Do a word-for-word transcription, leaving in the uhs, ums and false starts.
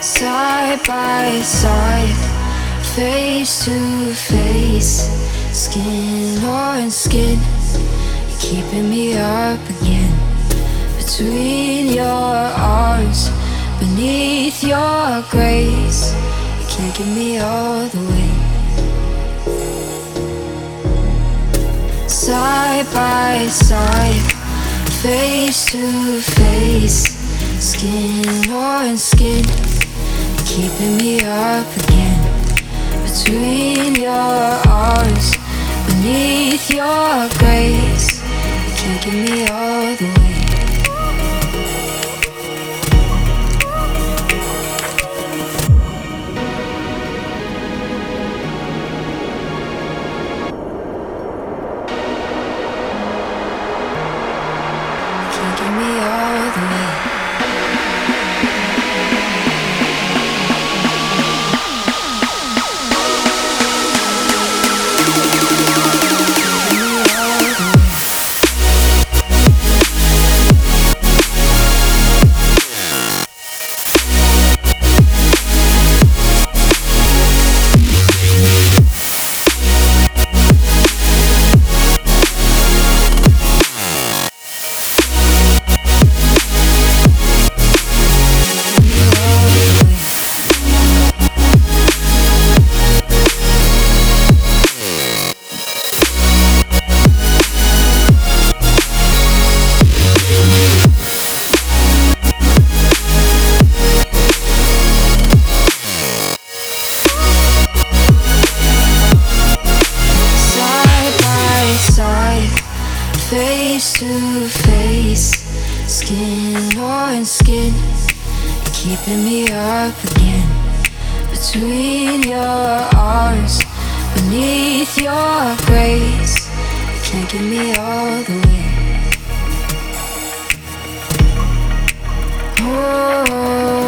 Side by side, face to face, skin on skin. You're keeping me up again. Between your arms, beneath your grace, you can't get me all the way. Side by side, face to face, skin on skin. Keeping me up again. Between your arms, beneath your grace, you can't get me all the way. You can't get me all the way. Face to face, skin on skin. You're keeping me up again. Between your arms, beneath your grace, you can't get me all the way. Oh.